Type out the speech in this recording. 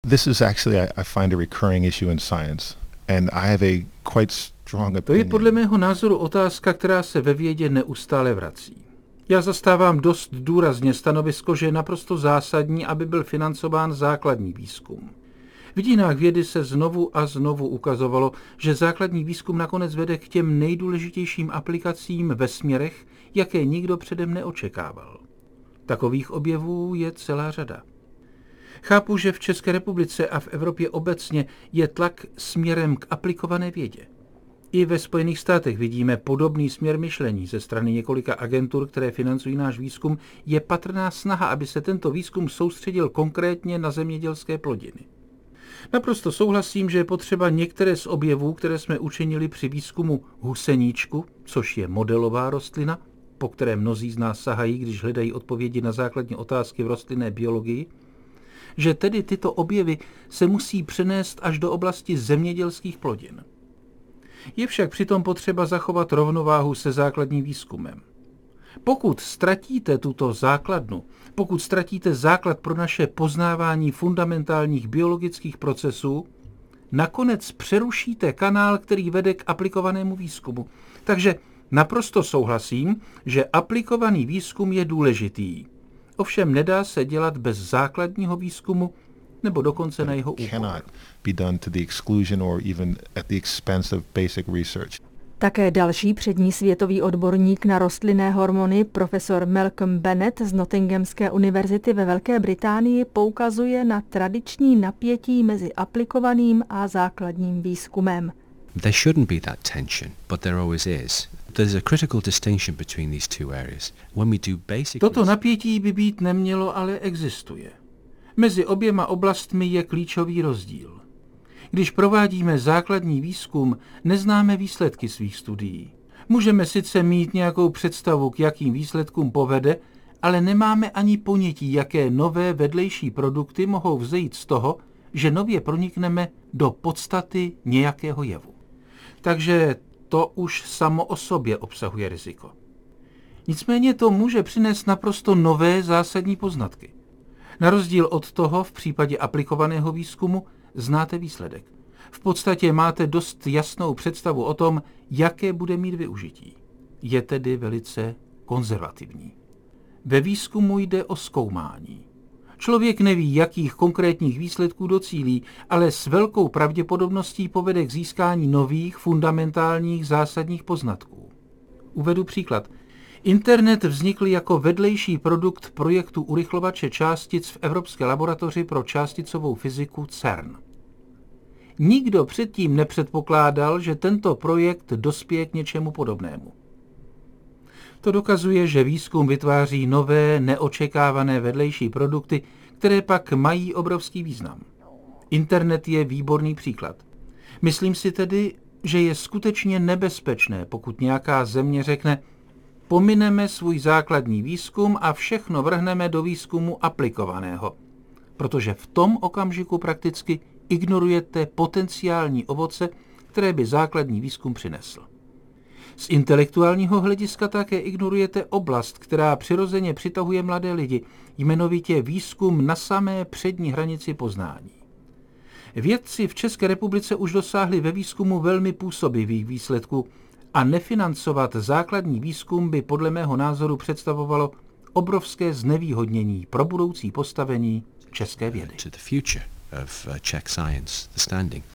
This is actually, I find a recurring issue in science, and I have a quite strong opinion. To je podle mého názoru otázka, která se ve vědě neustále vrací. Já zastávám dost důrazně stanovisko, že je naprosto zásadní, aby byl financován základní výzkum. V dějinách vědy se znovu a znovu ukazovalo, že základní výzkum nakonec vede k těm nejdůležitějším aplikacím ve směrech, jaké nikdo předem neočekával. Takových objevů je celá řada. Chápu, že v České republice a v Evropě obecně je tlak směrem k aplikované vědě. I ve Spojených státech vidíme podobný směr myšlení ze strany několika agentur, které financují náš výzkum. Je patrná snaha, aby se tento výzkum soustředil konkrétně na zemědělské plodiny. Naprosto souhlasím, že je potřeba některé z objevů, které jsme učinili při výzkumu huseníčku, což je modelová rostlina, po které mnozí z nás sahají, když hledají odpovědi na základní otázky v rostlinné biologii, že tedy tyto objevy se musí přenést až do oblasti zemědělských plodin. Je však přitom potřeba zachovat rovnováhu se základním výzkumem. Pokud ztratíte tuto základnu, pokud ztratíte základ pro naše poznávání fundamentálních biologických procesů, nakonec přerušíte kanál, který vede k aplikovanému výzkumu. Takže naprosto souhlasím, že aplikovaný výzkum je důležitý. Ovšem nedá se dělat bez základního výzkumu nebo dokonce na jeho úkor. Také další přední světový odborník na rostlinné hormony, profesor Malcolm Bennett z Nottinghamské univerzity ve Velké Británii, poukazuje na tradiční napětí mezi aplikovaným a základním výzkumem. There shouldn't be that tension, but there always is. There's a critical distinction between these two areas. When we do basic Toto napětí by být nemělo, ale existuje. Mezi oběma oblastmi je klíčový rozdíl. Když provádíme základní výzkum, neznáme výsledky svých studií. Můžeme sice mít nějakou představu, k jakým výsledkům povede, ale nemáme ani ponětí, jaké nové vedlejší produkty mohou vzejít z toho, že nově pronikneme do podstaty nějakého jevu. Takže to už samo o sobě obsahuje riziko. Nicméně to může přinést naprosto nové zásadní poznatky. Na rozdíl od toho v případě aplikovaného výzkumu znáte výsledek. V podstatě máte dost jasnou představu o tom, jaké bude mít využití. Je tedy velice konzervativní. Ve výzkumu jde o zkoumání. Člověk neví, jakých konkrétních výsledků docílí, ale s velkou pravděpodobností povede k získání nových, fundamentálních, zásadních poznatků. Uvedu příklad. Internet vznikl jako vedlejší produkt projektu urychlovače částic v Evropské laboratoři pro částicovou fyziku CERN. Nikdo předtím nepředpokládal, že tento projekt dospěje k něčemu podobnému. To dokazuje, že výzkum vytváří nové, neočekávané vedlejší produkty, které pak mají obrovský význam. Internet je výborný příklad. Myslím si tedy, že je skutečně nebezpečné, pokud nějaká země řekne, pomineme svůj základní výzkum a všechno vrhneme do výzkumu aplikovaného, protože v tom okamžiku prakticky ignorujete potenciální ovoce, které by základní výzkum přinesl. Z intelektuálního hlediska také ignorujete oblast, která přirozeně přitahuje mladé lidi, jmenovitě výzkum na samé přední hranici poznání. Vědci v České republice už dosáhli ve výzkumu velmi působivých výsledků a nefinancovat základní výzkum by podle mého názoru představovalo obrovské znevýhodnění pro budoucí postavení české vědy.